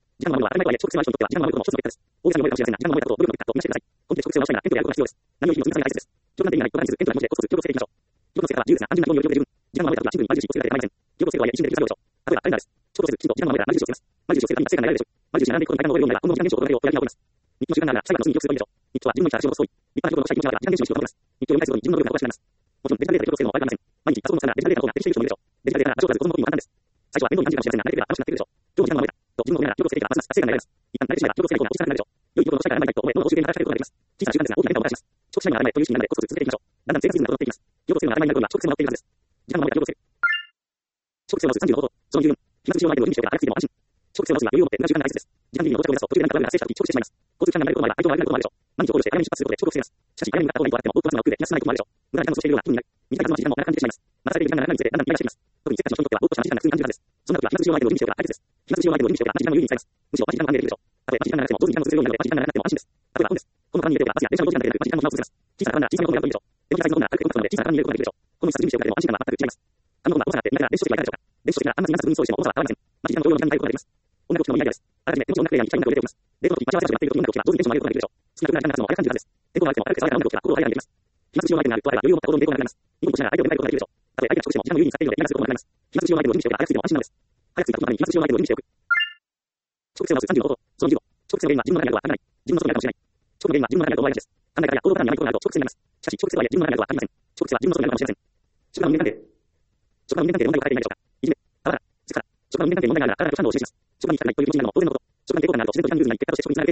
[SPEAKER 1] 大げさに言うと時間が守ることは努力の結果と認識してください。本気で直接マウスしたいなら時間が守れたことを努力の結果と認識してください。直接マウスしたいならテントでやることが必要です。何よりも自分が大切です。状況の点にないと大事です。状況の点にないと大事です。テントでやることでコツコツ記録をつけていきましょう。記録の成果は自由ですが、単純な記録による時間が守れた時はシンプルに毎日記録するだけではありません。記録をつけるとはいえ一瞬でできる作業でしょう。例えばカレンダーです。仕事をせずきちんと時間が守れたら毎日記録をつけます。毎日記録をつけるために成果が得られるでしょう。毎日やらないことに時間が守れるようになれば今後の時間減少を行えるようお役に立てます。 日記の習慣が裁判の審議をするといいでしょう。日記は自分の生きた証拠を総意。立派な表情をしたい気持ちが時間編集をします。日記を読み返すごとに自分の努力が更新されます。もちろんデジタルデータで記録するのは悪くありません。毎日パソコンのさらデジタルデータの方が徹底している人もいるでしょう。デジタルデータが場所を数子供の時にも簡単です。最初は面倒に感じるかもしれませんが、慣れてくれば楽しくなってくるでしょう。今日も時間が守れた。と自分の思いなら記録していけばますます達成感が得られます。一旦慣れてしまえば記録する方が大きさになるでしょう。良い記録のしたいからないと思え、脳の報酬源に働くことができます。小さな習慣ですが大きな変化をもたらします。遅刻しないのが当たり前という意識になるのでコツコツ続けていきましょう。だんだん生活リズムが戻っていきます。記録するのが当たり前になる頃には遅刻するのが戻っているはずです。時間が守れた記録をする。遅刻するのは35歩。その理由、飛沫中の相手の意味をして早く過ぎても安心。遅刻するのは余裕を持って無駄な時間が大切です。時間切りの到着を目指すと途中で何か悪いが発生した時遅刻してしまいます。交通機関がないこともあれば相手を悪くなることもあるでしょう。毎日を考慮して早めに出発することで遅刻しています。しかし早めに向かった方がいいとあっても多くの人が遅れて気が済まないこともあるでしょう。無駄な時間をしているような気分になる。短い数の時間も長く感じてしまいます。またされている時間が長くなるにつれだんだん嫌がしています。特にせっかちな人にとっては多くの時間が普通に感じるはずです。そんな時は飛沫中の相手の意味をしておくが大切です。飛沫中の相手の意味をしておくが時間の有意義に使います。むしろ時間が半減できるでしょう。たとえ時間が長くても上手に時間を続けるようになるので時間が長くても安心です。例えば本です。この間に入れておけばバスや電車の時間で時間を続けます。小さなカバンなら小さなことがあるといいでしょう。でも小さいのが軽く動くので小さなカバンに入れることができるでしょう。この3つ準備しておくだけでも安心感が全く違います。紙の本が重さがあって何か電子書籍がいかがでしょうか。電子書籍ならあんまり皆さん分送しても重さは変わりません。また時間の容量の時間に変えることができます。音楽機能のいいアイデアです。あらかじめ手持ちの音楽プレイヤーに機械音楽を入れておきます。デートの時待ち合わせなどやっている時に音楽を聴けば上手にテンションを上げることができるでしょう。少なくなる時間が経つのを早く感じるはずです。テンポが悪くても軽く爽やかな音楽を聴けば心を平らげられます。飛沫中の相手になるとあれば余裕を持った行動に抵抗がなくなります。ニコニコしながら相手を迎えることができるでしょう。たとえ相手が遅刻しても時間の有意義に使っているので嫌がすることもなくなります。飛沫中の相手の準備しておけば早く着いても安心なのです。早く着いた時のために飛沫中の相手の準備しておく。遅刻するのは35歩。その15。遅刻するの原因は自分の中にあるとは考えない。自分の外にあるかもしれない。遅刻の原因は自分の中にあると思われがちです。考え方や行動パターンに弱いことがあると遅刻するになります。しかし遅刻するとはいえ自分の中にあるとは限りません。遅刻するは自分の外にあるかもしれません。職場の人間関係。職場の人間関係で問題を抱えていないでしょうか。いじめ、パワハラ、セクハラ。職場の人間関係に問題があるなら体と反応を示します。職場に行きたくないという気持ちになるのも当然のこと。職場に抵抗感があると自然と時間にルーズになり結果として職につながるケースがあります。遅刻する原因が自分の外にあるならその問題を解決するのは先決です。職場でいじめがあるとその問題を解決するのは先決です。職場でいじめがあると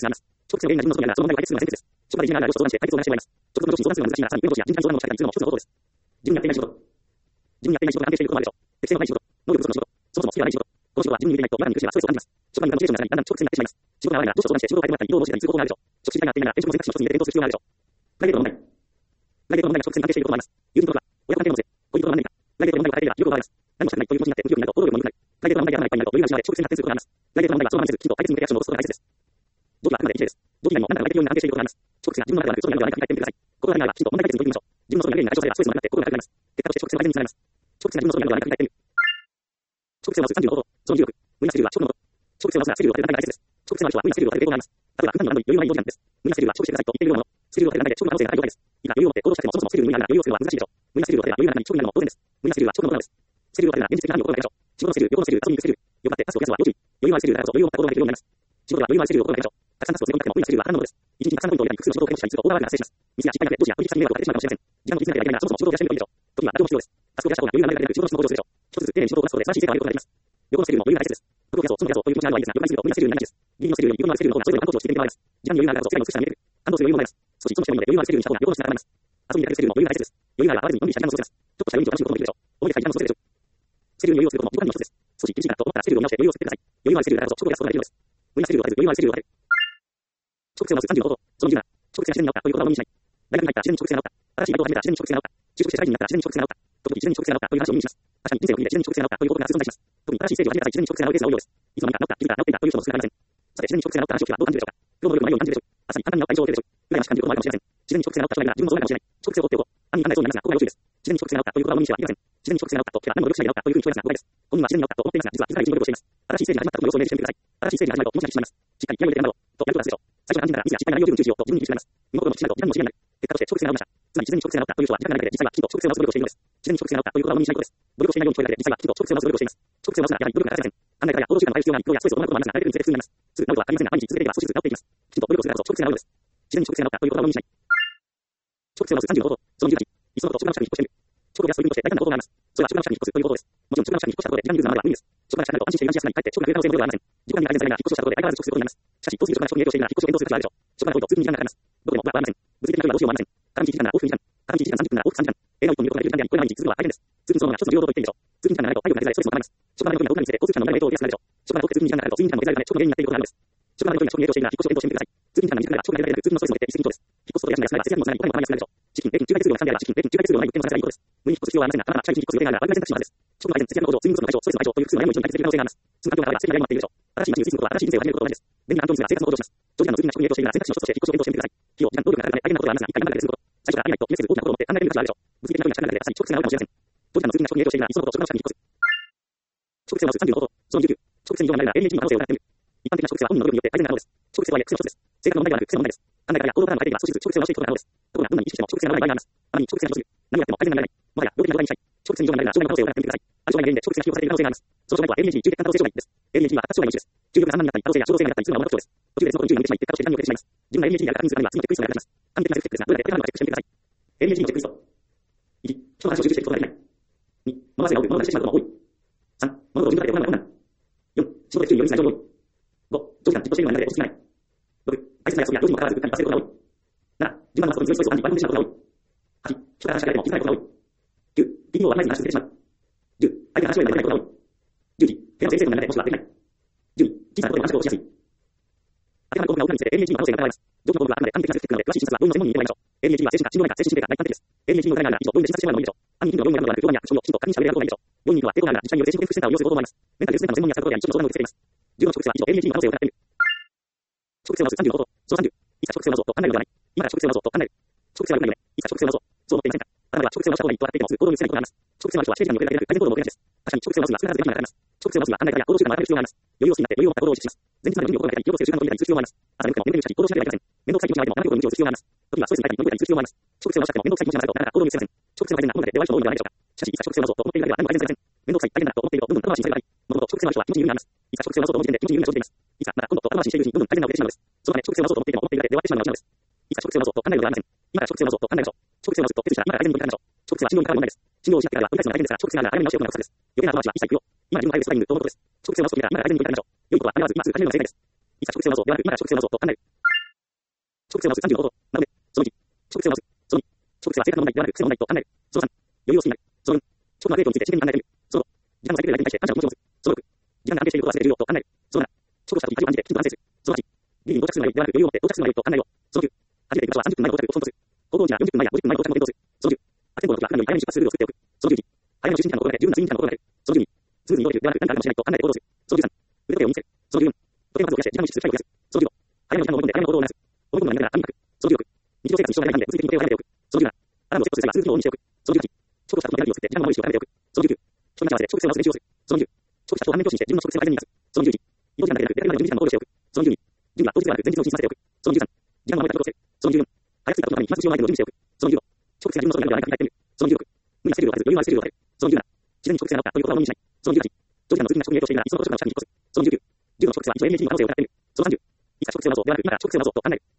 [SPEAKER 1] 職場の上司に相談する前にはさらに運動や人事などの難しいがら、運動として人事などのも一つのことです。自分にやっていない仕事。自分にやっていない仕事が安定していることもあるでしょう。適性のない仕事。能力不足の仕事。そもそもスキルがない仕事。この仕事は自分に向いていないと違和感に苦しめばストレスを感じます。職場に向かうモチベーションが下がり、だんだん遅刻するになってしまいます。仕事が合わないならどうしようと相談して仕事を変えてもらったり、移動する必要があるでしょう。職場に向かうモチベーションが下がったり、移動する必要があるでしょう。職種的な点で転倒する必要があるでしょう。プライベートの問題。プライベートの問題が直接に関係していることもあります。友人とか、親子関係のせい、恋人のマンネリ化。プライベートの問題が抱えていればよくわかります。何もしたくないという気持ちになって無気力になると行動力も鈍くなる。プライベートの問題がやらないと余裕が失われ遅刻に発展することがあります。プライベートの問題はそのまま見せず、きちんと解決に向けてアクションを起こすことが大切です。動機はあくまで一例です。動機以外にも何らかの相手要因が関係していることがあります。遅刻が自分の中ではなく、外にあるのではないかと考えてみてください。心がないならきちんと問題解決に取り組みましょう。自分の外にある原因が解消されればストレスもなくなって心が楽になります。結果として遅刻する相手につながります。結果として遅刻する相手につながることが改善につながります。遅刻する相手につながることが改善につながります。遅刻するのは35歩。その16。無理なスケジュールは遅刻のこと。遅刻するのはスケジュールを立てる段階が大切です。遅刻するのは無理なスケジュールを立てる傾向があります。例えば、普段の余裕のない移動時間です。無理なスケジュールは遅刻してくださいと言っているようなもの。スケジュールを立てる段階で遅刻の可能性が高い状態です。いくら余裕を持って行動したくてもそもそもスケジュールに無理なら余裕を作るのは難しいでしょう。無理なスケジュールを立てれば余裕がなくなり遅刻になるのも当然です。無理なスケジュールは遅刻のことなのです。スケジュールを立てるなら現実的な範囲を心がけましょう。仕事のスケジュール、旅行のスケジュール、遊びに行くスケジュール。よかってタスクをこなすのは要注意。余裕のあるスケジュールだからこそ余裕を持った行動ができるようになります。仕事は余裕のあるスケジュールを心がけましょう。たくさんタスクを詰め込みたくても無理なスケジュールはあかんのです。一日にたくさんのポイントを入れたり複数の仕事を掛け持ちしたりするとオーバーワークが発生します。ミスや失敗になって上司や取引先に迷惑をかけてしまうかもしれません。時間のリズムがやりながらそもそも仕事を増やしてみるといいでしょう。時には妥協も必要です。タスクを増やした方が余裕がないだけでなく仕事の質も向上するでしょう。一つずつ丁寧に仕事をこなすことで素晴らしい成果を上げることができます。旅行のスケジュールも余裕が大切です。服を増やそう、その増やそうという気持ちがあるのはいいですが、余裕がすぎると無理なスケジュールになりがちです。ギリのスケジュールより余裕のあるスケジュールの方がそれぞれの観光地をしている場合です。時間に余裕があるからこそ世界の美しさが見えてくる。感動する余裕もあります。少しいつもしてもいいので余裕のあるスケジュールにした方が旅行の質が上がります。遊びに出かけるスケジュールも余裕が大切です。余裕があれば会わずにのんびりした時間を過ごせます。ちょっとした余裕を楽しむこともできるでしょう。思い出した時間を過ごせるでしょう。スケジュールに余裕をすることも自己管理の一つです。少し厳しいかなと思ったらスケジュールを見直して余裕を作ってください。余裕のあるスケジュールだからこそ遅刻を減らすことができるのです。無理なスケジュールを立てず余裕のあるスケジュールを立てる。遅刻するのは35歩。その17。遅刻が自然に治ったということは無理にしない。大学に入ったら自然に遅刻が治った。新しいバイトを始めたら自然に遅刻が治った。就職して社会人になったら自然に遅刻が治った。時々自然に遅刻が治ったという話を耳にします。確かに人生の国で自然に遅刻が治ったということが通存在します。特に新しいステージを始めた際自然に遅刻が治るケースが多いようです。いつの間にか治った、気づいた、治っていたという人も少なくありません。さて、自然に遅刻が治った話を聞けばどう感じるでしょうか。今日の能力のないように感じるでしょう。朝に簡単に治った以上でしょう。羨ましく感じることもあるかもしれません。自然に遅刻が治った人がいるなら自分もそうなるかもしれない。遅刻することを暗に考えそうになりますが、ここが要注意です。自然に遅刻が治ったということは無理にしてはいけません。自然に遅刻が治ったと聞けば何も努力しないで治ったというふうに聞こえますが誤解です。本人は自然に治ったと思っていますが、実は気づかないうちに努力をしています。新しいステージが始まったという様子をイメージしてみてください。新しいステージが始まると気持ちが引き締まります。しっかり気合を入れて頑張ろうとやることが大切でしょう。最初の肝心ならミスや失敗がないように注意しようと自分に言い聞かせます。身心の気になると時間も持ちになる。結果として遅刻が治りました。つまり自然に遅刻が治ったという人は時間がないだけで実際はきちんと遅刻を治す努力をしているのです。自然に遅刻が治ったということは無理にしないことです。努力をしていないように聞こえるだけで実際はきちんと遅刻を治す努力をしています。遅刻を治すのはやはり努力が欠かせません。考え方や行動習慣の変える必要があり、苦労やストレスを伴うこともありますが、慣れるにつれて普通になります。すぐ治るとは限りませんが、毎日続けていけば少しずつ治っていきます。きちんと努力をするからこそ遅刻が治るのです。自然に遅刻が治ったということは無理にしない。遅刻を治す35歩。その18。いっそのこと職場の近くに引っ越してみる。遅刻を減らす取り組みとして大胆な行動があります。それは職場の近くに引っ越すということです。もちろん職場の近くに引っ越したことで時間にルーズなまでは無理です。職場が近くなると安心して油断しやすくなり、かえって遅刻が増える可能性もありません。時間が改善されるなら引っ越しをしたことで相変わらず遅刻することになります。しかし、遠すぎる職場の職に影響しているなら引っ越しを検討する価値はあるでしょう。職場が遠いと通勤に時間がかかります。どこでも僕はありません。物理的な距離はどうしようもありません。片道1時間なら往復2時間。片道1時間30分なら往復3時間。映画を1本見ることができる時間であり、これ毎日続くのは大変です。通勤そのものが一つの平等と言っていいでしょう。通勤時間が長いと体力が出づらいストレスもたまります。職場の距離が遠くなるにつれて交通機関の問題が影響を受けやすくなるでしょう。職場が遠くて通勤時間がかかると通勤時間も出づらいため遅刻の原因になっていることがあるのです。職場の距離が直に影響しているなら引っ越しを検討してみてください。通勤時間が短ければ遅刻が出るだけで遅刻のストレスも減って一石二鳥です。引っ越すことで休みが節約にもつながり、お金もたまりやすくなるでしょう。時給0.9ヶ月量が3であれば時給0.9ヶ月量がない物件も探せばいいことです。無理に引っ越す必要はありませんが、たまたま近い日に引っ越す予定があれば割り振り選択肢のはずです。職場の改善、節約の向上、睡眠不足の解消、ストレスの解消という複数の悩みを一度に解決できる可能性があります。住む環境が変われば素敵な悩みも待っているでしょう。新しい街に移り住むことは新しい人生を始めることと同じです。便利な環境に住むが生活の向上します。長時間の通勤が職に影響しているなら選択肢の一つとして引っ越しを検討してみてください。費用、時間、労力がかかるため大変なことはありますが、一回山だけで済むこと。最初から飽きないと決めせず大きなことを持って考えてみる価値はあるでしょう。物理的な距離が近くなるだけで朝に遅刻が治るかもしれません。長時間の通勤が職に影響しているならいっそのこと職場の近くに引っ越す。遅刻性を治す35歩。その19。遅刻性に異常がないなら永遠に可能性を行ってみる。一般的な遅刻性は本人の努力によって改善が可能です。遅刻性は癖の一つです。正確な問題ではなく癖の問題です。考え方や行動パターンを変えていけば少しずつ遅刻性を直していくことが可能です。ところがどんなに意識しても遅刻性が治らない場合があります。あまりに遅刻性がひどすぎる。何をやっても改善が見られない。もはや病的な問題に近い。遅刻性に異常がないなら将来の可能性を行ってみてください。 ある障害の原因で、小説が記憶されている可能性があります。その障害とは ADHD 重点感動性障害です。ADHD は発達障害の一種です。重力が3万になったり、可動性や衝動性がなったりするのは主な特徴です。途中でその途中に抜けてしまい、結果として何を受けてしまいます。自分が ADHD であるか人数あるいは次のチェックリストをお願いします。簡潔なチェックですが、どれだけ反応がチェックしてみてください。ADHD のチェックリスト。1、人の話を重視していくことができない。2、物忘れが多く、物がしてしまうことが多い。3、物事を自分だけで行うのが困難。4、仕事で注意を許しない情報が多い。5、長時間じっとしているのが苦手で落ち着かない。6、大切な約束や用事にもかかわらずうっかり忘れることが多い。7、順番のマスコに強いストレスを感じ、割り込んでしまうことが多い。8、人から話しかけられても気づかないことが多い。9、リズムをわきまえずに話し続けてしまう。10、相手が話をやめないことが多い。11、手の先生の流れでもしくはできない。12、小さなことでも話をしやすい。当てはめ項目が多くなりつれ ADHD の可能性が疑われます。上記項目はあくまで完璧なスペクトルなので、詳しい診察は病院の専門医に見てもらいましょう。ADHD は精神科、心療内科、精神疾病科、内科的です。ADHD の疑いがあるなら、以上、病院で診察してもらうのがいいでしょう。犯人の病院を選ぶのではなく、病院や症状、診と確認し調べる方がいいでしょう。病院には抵抗があるなら、自治体による精神科福祉センターを利用する方法もあります。メンタルヘルスセンターの専門医やサポートや一緒の相談を受け付けています。10の直接は以上、ADHD の可能性を疑っている。直接は30のこと。その30、いつか直接はそうと考えるのではない。今から直接はそうと考える。直接は良くないよね。いつか直接はそう。そう思っていませんか。あなたは直接はした方がいいと分かっていても、行動に移せないことがあります。直接はは指定時間に遅れが出る改善行動の遅れです。確かに直接はが少なからずできないからあります。直接はが考え方や行動習慣を改める必要があります。余裕を好きになって余裕を持った行動を実施します。前日までの準備を心がけたり、気をつける習慣を取り入れたりする必要があります。朝眠くても眠りにしたり、行動しなければいけません。面倒くさい気持ちがあっても、やめることを無知をする必要があります。時にはストレスに耐えたり、乗り越えたりする必要があります。直接はしたくても面倒くさい気持ちがあると、なかなか行動に移せません。直接は改善がこの中で弱い人も多いのではないでしょうか。しかし、いつか直接はそうと思っているだけでは何も改善されません。面倒くさい、大変だと思っていると、どんどん後回しにされる場合、もともと直接は人は気持ちに余裕があります。いつか直接はそうと思う時点で気持ちに余裕が生じています。いつかまた今度と後回しにしているうちにどんどん改善が遅れてしまうのです。そのため直接はそうと思っていても思っているだけで弱ってしまうのがです。いつか直接はそうと考えるのではありません。今から直接はそうと考えましょう。直接はずっと決意したら今から改善に向かいましょう。直接は信用にかかる問題です。信用を失ってからは繰り返すのが大変ですから、直接は改善に直しを行うことです。余計な後回しは一切不要。今自分の回復スタイリングと思うことです。直接はそうと決めたら今から改善に向かいましょう。良いことは迷わず今すぐ始めるのが正解です。いつか直接はそうではなく、今から直接はそうと考える。直接は30のこと。なので、その1、直接はその2、直接は性格の問題ではなく癖の問題と考える。その3、余裕を好きになる。その4、直なデートについて真剣に考えてみる。その5、時間を避けている相手に対して感謝の気持ちを持つ。その6、時間が安定していることは全て重要と考える。その7、直した時に怒りを感じてきちんと反省する。その8、ギリに到着する前ではなく余裕を持って到着する前と考えよう。その9、初めて行く場所は30分前の到着を損とする。行動時は40分前や50分前の到着を検討する。その10、悪天候の時は何より早めに出発するルールを作っておく。その11、早めの就寝時間の心がけ、十分な睡眠時間の心がける。その12、スムーズに移動できるではなく何かあるかもしれないと考えて行動する。その13、腕時計を身につける。その14、時計の数を増やして時間を意識する機会を増やす。その15、早めの時間を追い込んで早めの行動を促す。追い込むのが苦手なら紙に書く。その16、日常生活に支障がない範囲で物理的に時計を早めておく。その17、アラームをセットすれば数字をオンにしておく。その18、長期した時のギャラリーを作って時間の守りを高めておく。その19、人に合わせて長期生活練習をする。その20、長期した反面教師にして自分の長期生活に生かす。その21、移動時間だけでなく、出かけるまでの準備時間も考慮しておく。その22、準備は当日ではなく前日のうちに済ませておく。その23、時間が守りたいことをする。その24、早く着いた時のためにまず必要なアイテムを準備しておく。その25、長期生活自分の外にではないか考えてみる。その26、無理なスキルを立てず余裕のあるスキルを立てる。その27、自然に長期生が治ったということは無理にしない。その28、長時間の通勤が食に影響しているなら、いっその図書館の近くに引っ越す。その29、10の長期生は一応延命時に可能性を疑ってみる。その30、いつか長期生はそうではなく、今から長期生はそうと考える。